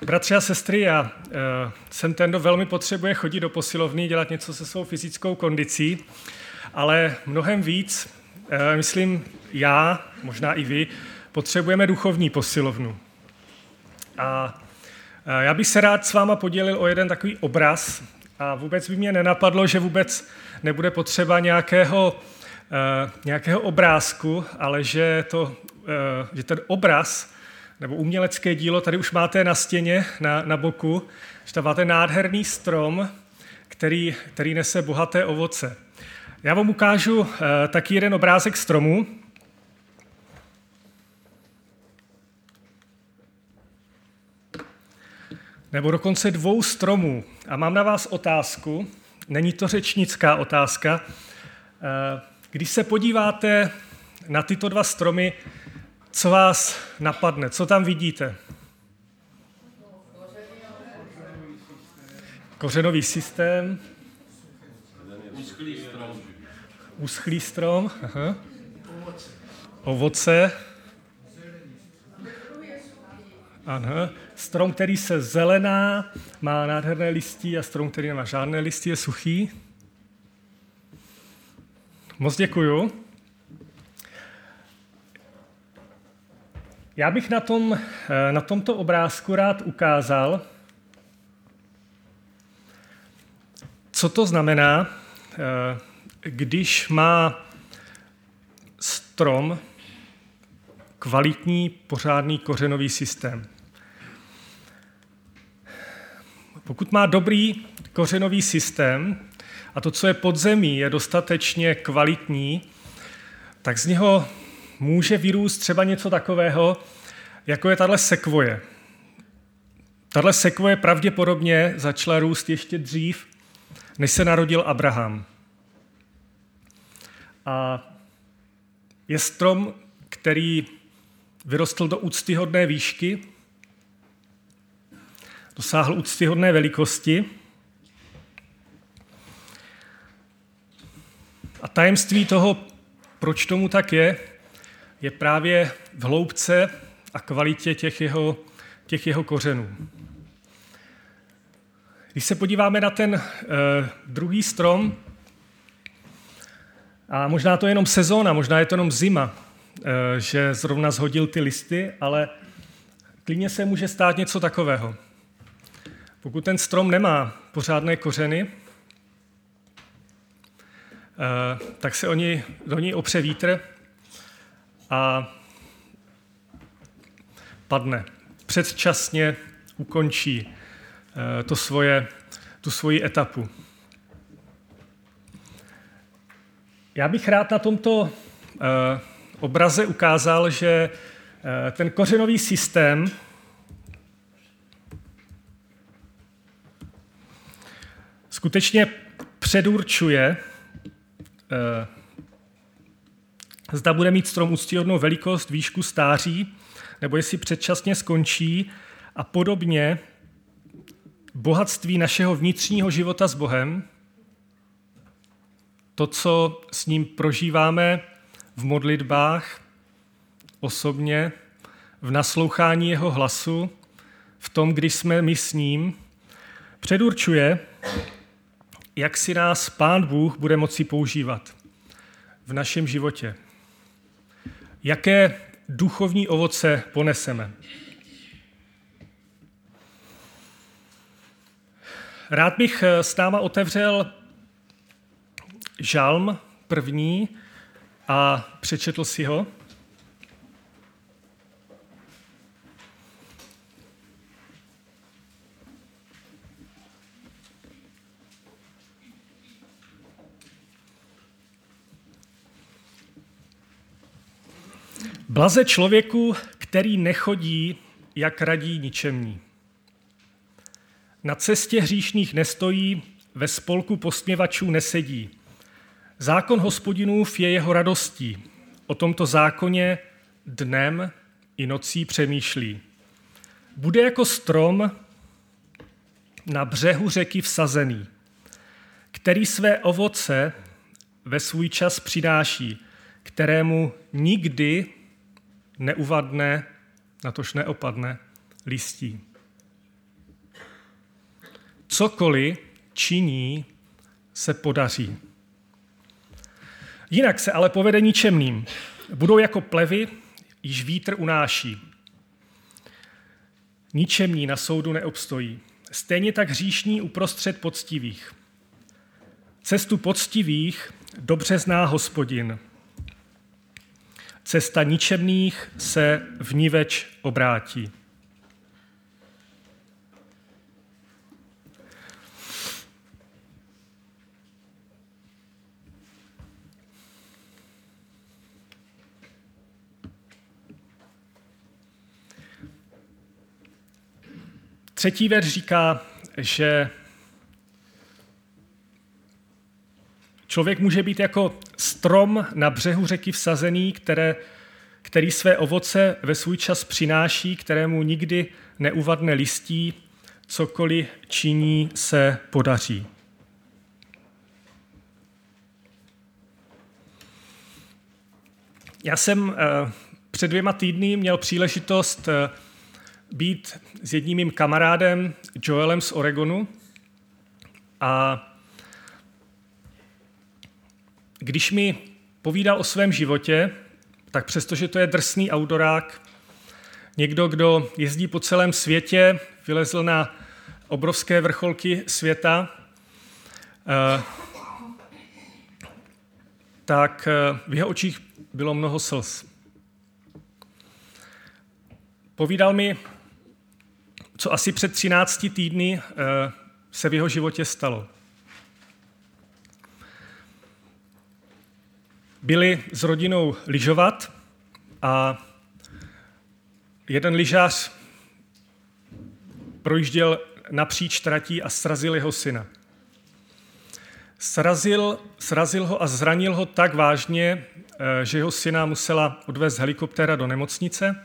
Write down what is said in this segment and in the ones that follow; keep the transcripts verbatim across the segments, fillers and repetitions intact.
Bratři a sestry, já uh, jsem ten, kdo velmi potřebuje chodit do posilovny, dělat něco se svou fyzickou kondicí, ale mnohem víc, uh, myslím já, možná i vy, potřebujeme duchovní posilovnu. A uh, já bych se rád s váma podělil o jeden takový obraz a vůbec by mě nenapadlo, že vůbec nebude potřeba nějakého, uh, nějakého obrázku, ale že, to, uh, že ten obraz nebo umělecké dílo, tady už máte na stěně, na, na boku, že tam máte nádherný strom, který, který nese bohaté ovoce. Já vám ukážu uh, taky jeden obrázek stromu. Nebo dokonce dvou stromů. A mám na vás otázku, není to řečnická otázka. Uh, když se podíváte na tyto dva stromy, co vás napadne? Co tam vidíte? Kořenový systém. Uschlý strom. Uschlý strom. Aha. Ovoce. Aha. Strom, který se zelená, má nádherné listí a strom, který nemá žádné listy, je suchý. Moc děkuju. Já bych na, tom, na tomto obrázku rád ukázal, co to znamená, když má strom kvalitní, pořádný kořenový systém. Pokud má dobrý kořenový systém a to, co je pod zemí, je dostatečně kvalitní, tak z něho může vyrůst třeba něco takového, jako je tahle sekvoje. Tahle sekvoje pravděpodobně začala růst ještě dřív, než se narodil Abraham. A je strom, který vyrostl do úctyhodné výšky, dosáhl úctyhodné velikosti a tajemství toho, proč tomu tak je, je právě v hloubce a kvalitě těch jeho, těch jeho kořenů. Když se podíváme na ten eh, druhý strom, a možná to je jenom sezóna, možná je to jenom zima, eh, že zrovna zhodil ty listy, ale klidně se může stát něco takového. Pokud ten strom nemá pořádné kořeny, eh, tak se oni, do ní opře vítr a padne. Předčasně ukončí to svoje, tu svoji etapu. Já bych rád na tomto obraze ukázal, že ten kořenový systém skutečně předurčuje, zda bude mít strom úctyhodnou velikost, výšku, stáří, nebo jestli předčasně skončí a podobně bohatství našeho vnitřního života s Bohem, to, co s ním prožíváme v modlitbách, osobně, v naslouchání jeho hlasu, v tom, když jsme my s ním, předurčuje, jak si nás Pán Bůh bude moci používat v našem životě. Jaké duchovní ovoce poneseme. Rád bych s náma otevřel žalm první a přečetl si ho. Blaze člověku, který nechodí, jak radí ničemní. Na cestě hříšných nestojí, ve spolku posměvačů nesedí. Zákon Hospodinův je jeho radostí. O tomto zákoně dnem i nocí přemýšlí. Bude jako strom na břehu řeky vsazený, který své ovoce ve svůj čas přináší, kterému nikdy neuvadne, natož neopadne listí. cokoliv činí, se podaří. Jinak se ale povede ničemným. Budou jako plevy, již vítr unáší. Ničemní na soudu neobstojí. Stejně tak hříšní uprostřed poctivých. Cestu poctivých dobře zná Hospodin. Cesta ničemných se vniveč obrátí. Třetí verš říká, že člověk může být jako strom na břehu řeky vsazený, které, který své ovoce ve svůj čas přináší, kterému nikdy neuvadne listí, cokoliv činí, se podaří. Já jsem před dvěma týdny měl příležitost být s jedním mým kamarádem, Joelem z Oregonu. A když mi povídal o svém životě, tak přestože to je drsný outdoorák, někdo, kdo jezdí po celém světě, vylezl na obrovské vrcholky světa, tak v jeho očích bylo mnoho slz. Povídal mi, co asi před třinácti týdny se v jeho životě stalo. Byli s rodinou lyžovat a jeden lyžař projížděl napříč tratí a srazil jeho syna. Srazil, srazil ho a zranil ho tak vážně, že jeho syna musela odvést helikoptéra do nemocnice.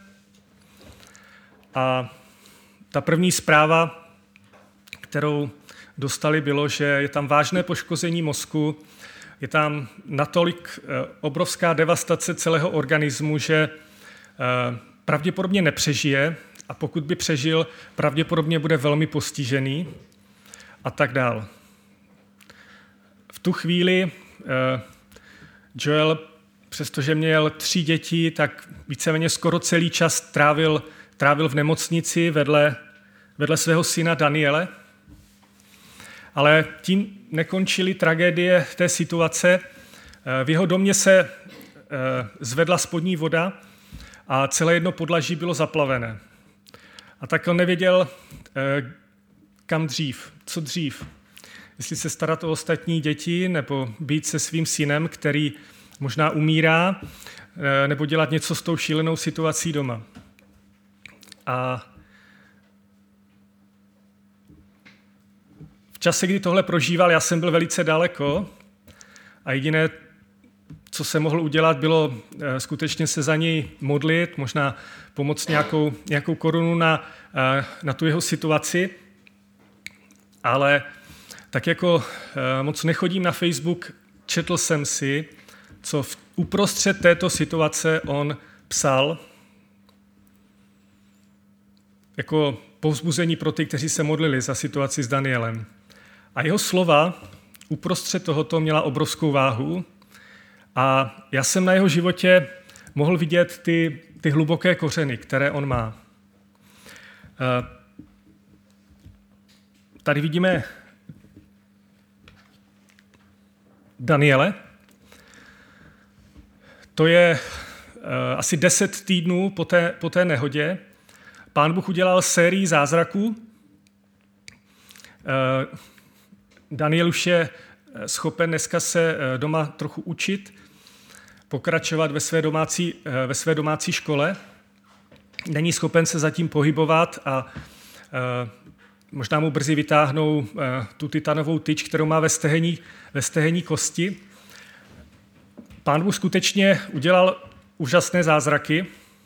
A ta první zpráva, kterou dostali, bylo, že je tam vážné poškození mozku, je tam natolik obrovská devastace celého organismu, že pravděpodobně nepřežije a pokud by přežil, pravděpodobně bude velmi postižený a tak dál. V tu chvíli Joel, přestože měl tři děti, tak víceméně skoro celý čas trávil, trávil v nemocnici vedle, vedle svého syna Daniele. Ale tím nekončily tragédie té situace. V jeho domě se zvedla spodní voda a celé jedno podlaží bylo zaplavené. A tak on nevěděl, kam dřív, co dřív. Jestli se starat o ostatní děti, nebo být se svým synem, který možná umírá, nebo dělat něco s tou šílenou situací doma. A v čase, kdy tohle prožíval, já jsem byl velice daleko a jediné, co jsem mohl udělat, bylo skutečně se za něj modlit, možná pomoct nějakou, nějakou korunu na, na tu jeho situaci, ale tak jako moc nechodím na Facebook, četl jsem si, co v, uprostřed této situace on psal, jako povzbuzení pro ty, kteří se modlili za situaci s Danielem. A jeho slova uprostřed tohoto měla obrovskou váhu a já jsem na jeho životě mohl vidět ty, ty hluboké kořeny, které on má. Tady vidíme Daniele. To je asi deset týdnů po té, po té nehodě. Pán Bůh udělal sérii zázraků. Daniel už je schopen dneska se doma trochu učit, pokračovat ve své domácí, ve své domácí škole. Není schopen se zatím pohybovat a možná mu brzy vytáhnou tu titanovou tyč, kterou má ve stehení, ve stehení kosti. Pán Bůh skutečně udělal úžasné zázraky.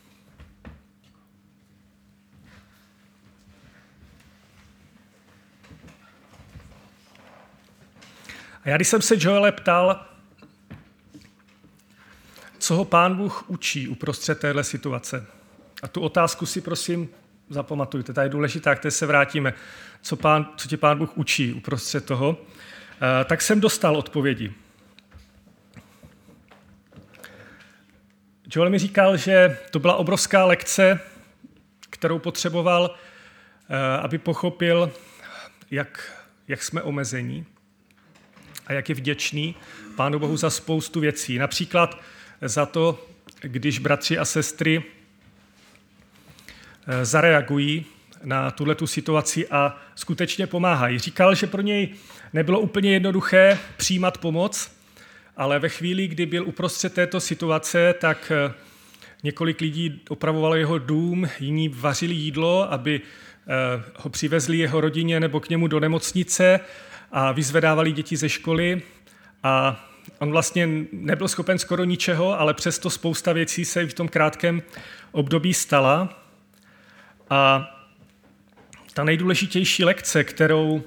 A já, když jsem se Joele ptal, co ho Pán Bůh učí uprostřed téhle situace, a tu otázku si prosím zapamatujte, ta je důležitá, k té se vrátíme, co, pán, co tě Pán Bůh učí uprostřed toho, tak jsem dostal odpovědi. Joel mi říkal, že to byla obrovská lekce, kterou potřeboval, aby pochopil, jak, jak jsme omezení a jak je vděčný Pánu Bohu za spoustu věcí. Například za to, když bratři a sestry zareagují na tuhletu situaci a skutečně pomáhají. Říkal, že pro něj nebylo úplně jednoduché přijímat pomoc, ale ve chvíli, kdy byl uprostřed této situace, tak několik lidí opravovalo jeho dům, jiní vařili jídlo, aby ho přivezli jeho rodině nebo k němu do nemocnice a vyzvedávali děti ze školy. A on vlastně nebyl schopen skoro ničeho, ale přesto spousta věcí se v tom krátkém období stala. A ta nejdůležitější lekce, kterou,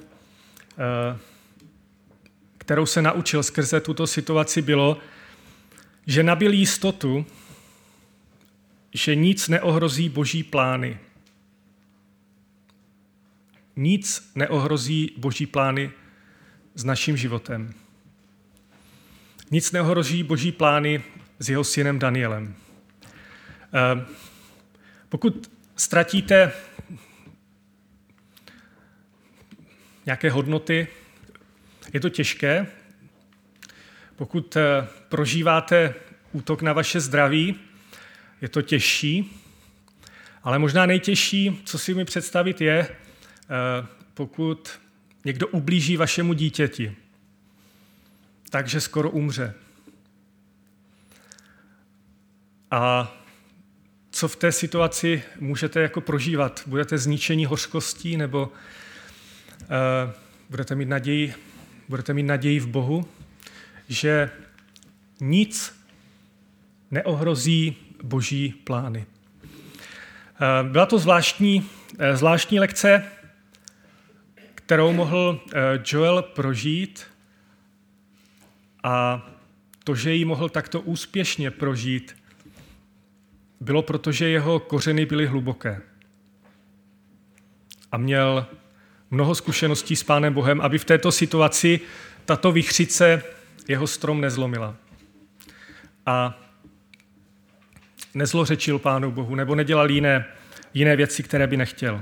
kterou se naučil skrze tuto situaci, bylo, že nabyl jistotu, že nic neohrozí Boží plány. Nic neohrozí Boží plány s naším životem. Nic neohrozí Boží plány s jeho synem Danielem. Pokud ztratíte nějaké hodnoty, je to těžké. Pokud prožíváte útok na vaše zdraví, je to těžší, ale možná nejtěžší, co si mi představit, je, pokud někdo ublíží vašemu dítěti, takže skoro umře. A co v té situaci můžete jako prožívat? Budete zničení hořkostí nebo uh, budete mít naději, budete mít naději v Bohu, že nic neohrozí Boží plány. Uh, byla to zvláštní, uh, zvláštní lekce, kterou mohl uh, Joel prožít, a to, že ji mohl takto úspěšně prožít, bylo proto, že jeho kořeny byly hluboké. A měl mnoho zkušeností s Pánem Bohem, aby v této situaci tato vichřice jeho strom nezlomila. A nezlořečil Pánu Bohu, nebo nedělal jiné, jiné věci, které by nechtěl.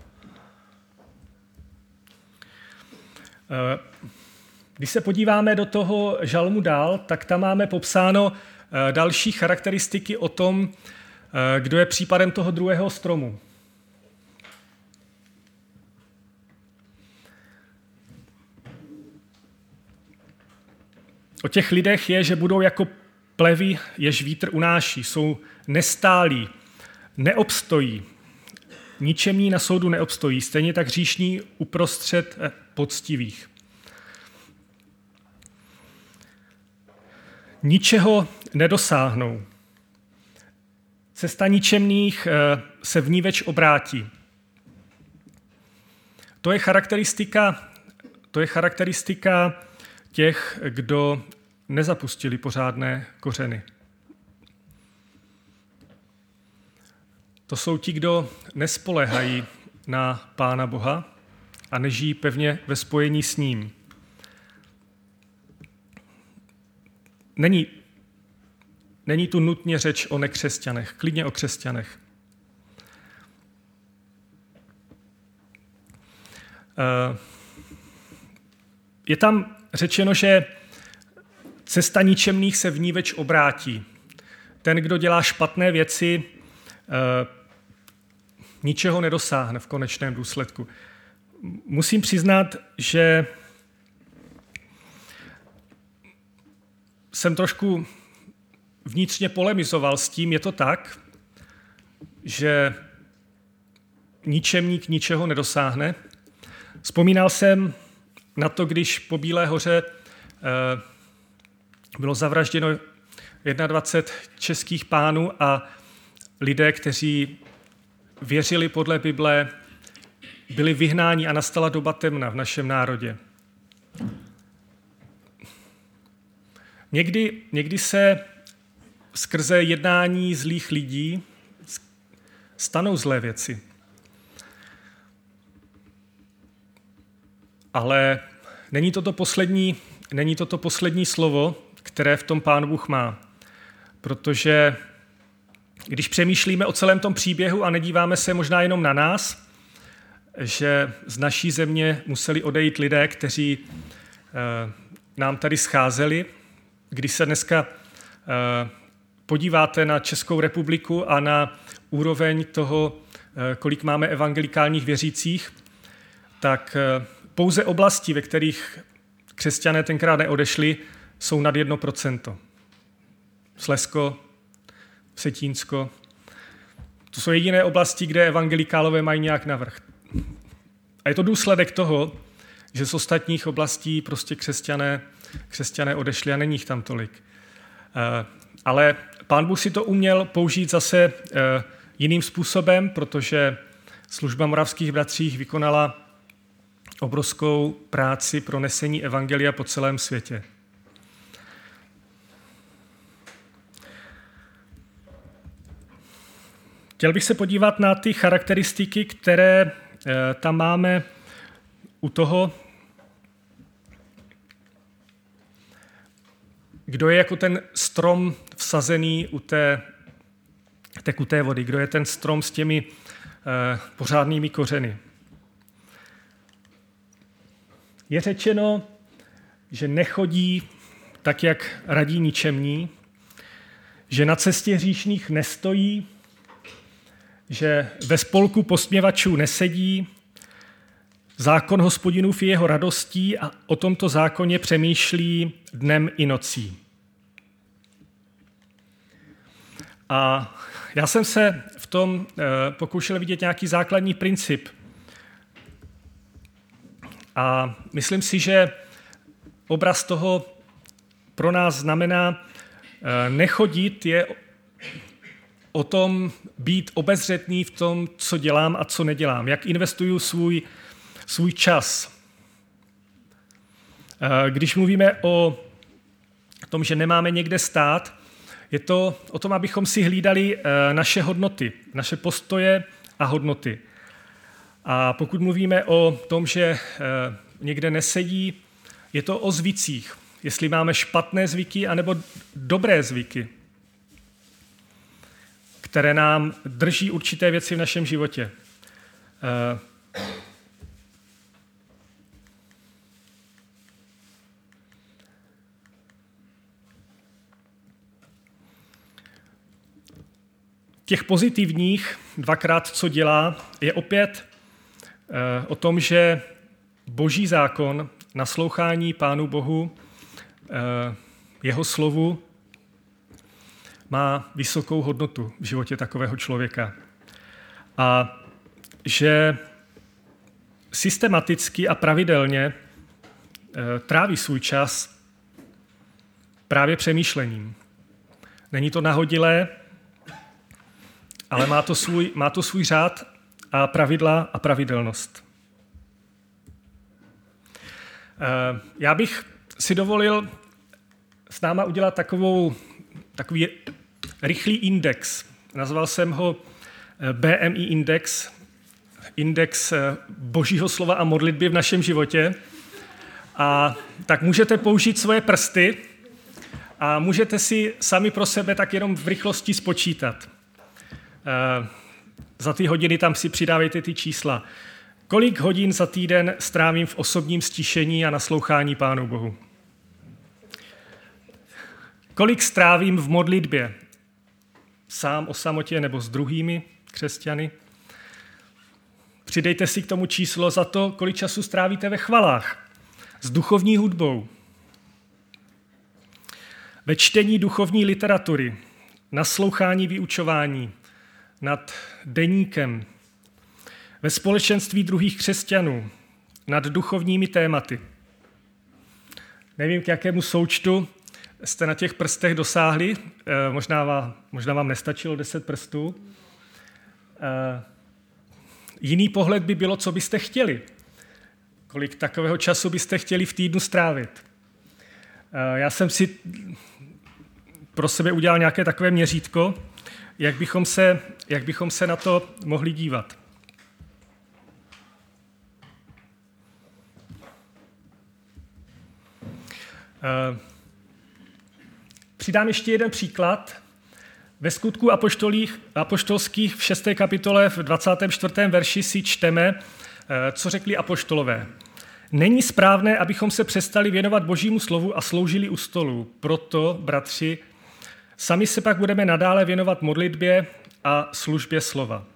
Když se podíváme do toho žalmu dál, tak tam máme popsáno další charakteristiky o tom, kdo je případem toho druhého stromu. O těch lidech je, že budou jako plevy, jež vítr unáší, jsou nestálí, neobstojí, ničemní na soudu neobstojí, stejně tak hříšní uprostřed poctivých. Ničeho nedosáhnou. Cesta ničemných se vníveč obrátí. To je charakteristika, to je charakteristika těch, kdo nezapustili pořádné kořeny. To jsou ti, kdo nespoléhají na Pána Boha a nežijí pevně ve spojení s ním. Není, není tu nutně řeč o nekřesťanech, klidně o křesťanech. Je tam řečeno, že cesta ničemných se vníveč obrátí. Ten, kdo dělá špatné věci, ničeho nedosáhne v konečném důsledku. Musím přiznat, že jsem trošku vnitřně polemizoval s tím, je to tak, že ničemník ničeho nedosáhne. Vzpomínal jsem na to, když po Bílé hoře bylo zavražděno dvacet jedna českých pánů a lidé, kteří věřili podle Bible, byli vyhnáni a nastala doba temna v našem národě. Někdy, někdy se skrze jednání zlých lidí stanou zlé věci. ale není to to poslední, není to to poslední slovo, které v tom Pán Bůh má. Protože když přemýšlíme o celém tom příběhu a nedíváme se možná jenom na nás, že z naší země museli odejít lidé, kteří eh, nám tady scházeli. Když se dneska eh, podíváte na Českou republiku a na úroveň toho, eh, kolik máme evangelikálních věřících, tak eh, pouze oblasti, ve kterých křesťané tenkrát neodešli, jsou nad jedno procento. Slezsko, Vsetínsko. To jsou jediné oblasti, kde evangelikálové mají nějak navrch. A je to důsledek toho, že z ostatních oblastí prostě křesťané, křesťané odešli a není jich tam tolik. Ale Pán Bůh si to uměl použít zase jiným způsobem, protože služba Moravských bratří vykonala obrovskou práci pro nesení evangelia po celém světě. Chtěl bych se podívat na ty charakteristiky, které e, tam máme u toho, kdo je jako ten strom vsazený u té tekuté vody, kdo je ten strom s těmi e, pořádnými kořeny. Je řečeno, že nechodí tak, jak radí ničemní, že na cestě hříšných nestojí, že ve spolku posměvačů nesedí, zákon Hospodinův je jeho radostí a o tomto zákoně přemýšlí dnem i nocí. A já jsem se v tom pokoušel vidět nějaký základní princip. A myslím si, že obraz toho pro nás znamená nechodit je o tom být obezřetný v tom, co dělám a co nedělám, jak investuju svůj, svůj čas. Když mluvíme o tom, že nemáme někde stát, je to o tom, abychom si hlídali naše hodnoty, naše postoje a hodnoty. A pokud mluvíme o tom, že někde nesedí, je to o zvicích. Jestli máme špatné zvyky anebo dobré zvyky, které nám drží určité věci v našem životě. Těch pozitivních, dvakrát co dělá, je opět o tom, že Boží zákon, naslouchání Pánu Bohu, jeho slovu, má vysokou hodnotu v životě takového člověka. A že systematicky a pravidelně tráví svůj čas právě přemýšlením. Není to nahodilé, ale má to svůj, má to svůj řád a pravidla a pravidelnost. Já bych si dovolil s náma udělat takovou, takový rychlý index. Nazval jsem ho B M I index, index Božího slova a modlitby v našem životě. A tak můžete použít svoje prsty a můžete si sami pro sebe tak jenom v rychlosti spočítat. Za ty hodiny tam si přidávejte ty čísla. Kolik hodin za týden strávím v osobním stišení a naslouchání Pánu Bohu? Kolik strávím v modlitbě? Sám o samotě nebo s druhými křesťany? Přidejte si k tomu číslo za to, kolik času strávíte ve chvalách, s duchovní hudbou, ve čtení duchovní literatury, naslouchání vyučování, nad deníkem, ve společenství druhých křesťanů, nad duchovními tématy. Nevím, k jakému součtu jste na těch prstech dosáhli, možná vám, možná vám nestačilo deset prstů. Jiný pohled by bylo, co byste chtěli. Kolik takového času byste chtěli v týdnu strávit. Já jsem si pro sebe udělal nějaké takové měřítko, jak bychom se, jak bychom se na to mohli dívat. Přidám ještě jeden příklad. Ve Skutku apoštolských v šesté kapitole v dvacátém čtvrtém verši si čteme, co řekli apoštolové. Není správné, abychom se přestali věnovat Božímu slovu a sloužili u stolu. Proto, bratři, sami se pak budeme nadále věnovat modlitbě a službě slova.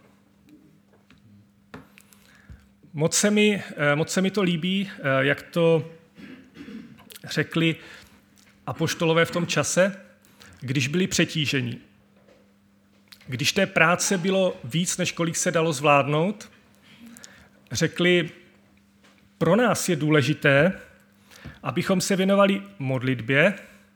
Moc se mi, moc se mi to líbí, jak to řekli apoštolové v tom čase, když byli přetíženi. Když té práce bylo víc, než kolik se dalo zvládnout, řekli, pro nás je důležité, abychom se věnovali modlitbě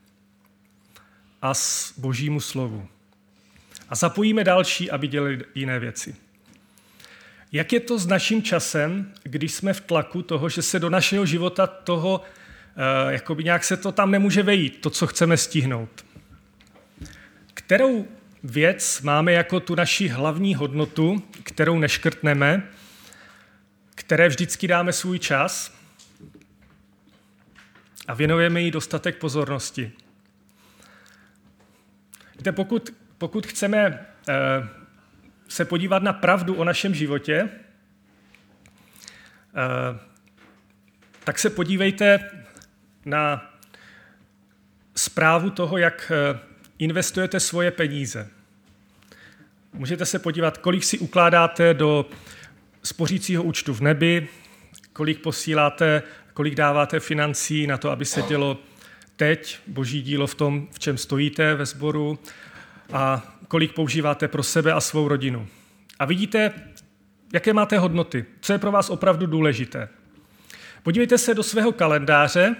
a s Božímu slovu. A zapojíme další, aby dělali jiné věci. Jak je to s naším časem, když jsme v tlaku toho, že se do našeho života toho, eh, jakoby nějak se to tam nemůže vejít, to, co chceme stihnout? Kterou věc máme jako tu naši hlavní hodnotu, kterou neškrtneme, které vždycky dáme svůj čas a věnujeme jí dostatek pozornosti? Víte, pokud, pokud chceme eh, se podívat na pravdu o našem životě, eh, tak se podívejte na zprávu toho, jak eh, investujete svoje peníze. Můžete se podívat, kolik si ukládáte do spořícího účtu v nebi, kolik posíláte, kolik dáváte financí na to, aby se dělo teď Boží dílo v tom, v čem stojíte ve sboru, a kolik používáte pro sebe a svou rodinu. A vidíte, jaké máte hodnoty, co je pro vás opravdu důležité. Podívejte se do svého kalendáře,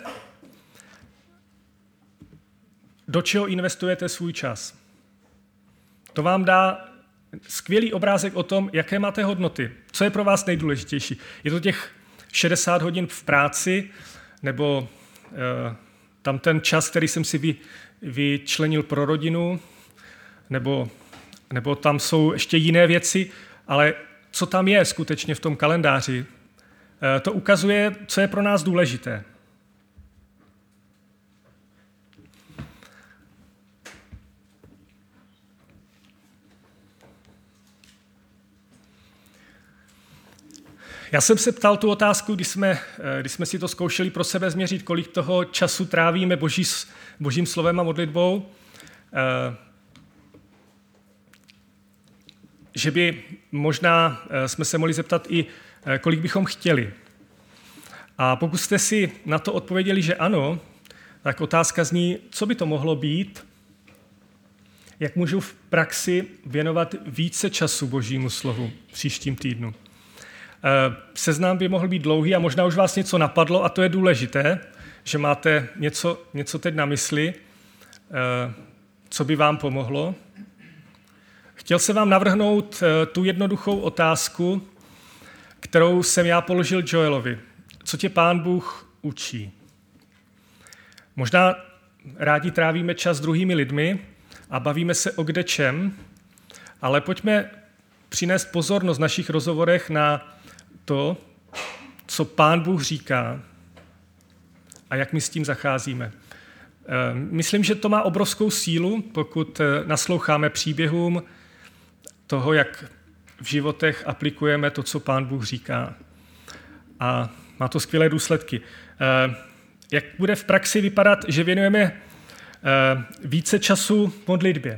do čeho investujete svůj čas. To vám dá skvělý obrázek o tom, jaké máte hodnoty, co je pro vás nejdůležitější. Je to těch šedesát hodin v práci, nebo e, tam ten čas, který jsem si vy, vyčlenil pro rodinu, nebo, nebo tam jsou ještě jiné věci, ale co tam je skutečně v tom kalendáři, e, to ukazuje, co je pro nás důležité. Já jsem se ptal tu otázku, když jsme, když jsme si to zkoušeli pro sebe změřit, kolik toho času trávíme boží, božím slovem a modlitbou, že by možná jsme se mohli zeptat i, kolik bychom chtěli. A pokud jste si na to odpověděli, že ano, tak otázka zní, co by to mohlo být, jak můžu v praxi věnovat více času Božímu slovu v příštím týdnu. Seznam by mohl být dlouhý a možná už vás něco napadlo a to je důležité, že máte něco, něco teď na mysli, co by vám pomohlo. Chtěl jsem vám navrhnout tu jednoduchou otázku, kterou jsem já položil Joelovi. Co tě Pán Bůh učí? Možná rádi trávíme čas s druhými lidmi a bavíme se o kdečem, ale pojďme přinést pozornost v našich rozhovorech na to, co Pán Bůh říká a jak my s tím zacházíme. Myslím, že to má obrovskou sílu, pokud nasloucháme příběhům toho, jak v životech aplikujeme to, co Pán Bůh říká. A má to skvělé důsledky. Jak bude v praxi vypadat, že věnujeme více času modlitbě?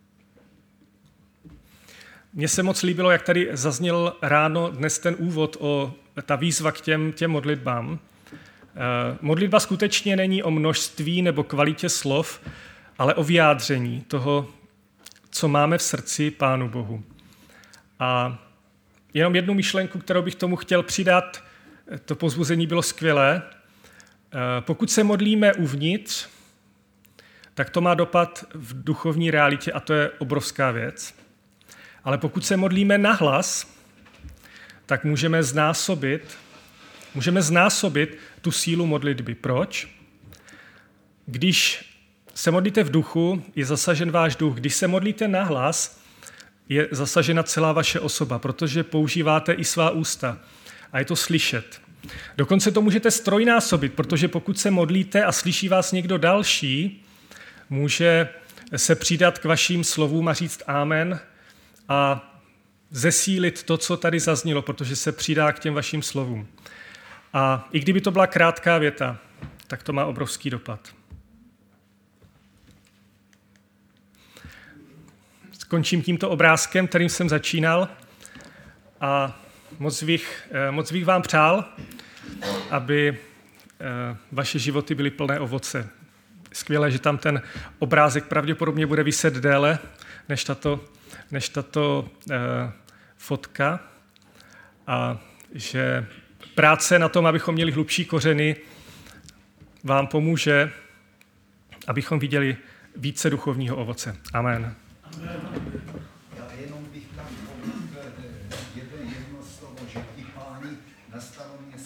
Mně se moc líbilo, jak tady zazněl ráno dnes ten úvod o ta výzva k těm, těm modlitbám. Modlitba skutečně není o množství nebo kvalitě slov, ale o vyjádření toho, co máme v srdci Pánu Bohu. A jenom jednu myšlenku, kterou bych tomu chtěl přidat, to povzbuzení bylo skvělé. Pokud se modlíme uvnitř, tak to má dopad v duchovní realitě a to je obrovská věc. Ale pokud se modlíme nahlas, tak můžeme znásobit, můžeme znásobit tu sílu modlitby. Proč? Když se modlíte v duchu, je zasažen váš duch. Když se modlíte nahlas, je zasažena celá vaše osoba, protože používáte i svá ústa a je to slyšet. Dokonce to můžete strojnásobit, protože pokud se modlíte a slyší vás někdo další, může se přidat k vašim slovům a říct amen a zesílit to, co tady zaznělo, protože se přidá k těm vašim slovům. A i kdyby to byla krátká věta, tak to má obrovský dopad. Skončím tímto obrázkem, kterým jsem začínal a moc bych, moc bych vám přál, aby vaše životy byly plné ovoce. Skvělé, že tam ten obrázek pravděpodobně bude viset déle než tato, než tato eh, fotka a že práce na tom, abychom měli hlubší kořeny, vám pomůže, abychom viděli více duchovního ovoce. Amen. Já jenom bych tam pomůžu jedno slovo, že ti páni na staroměstě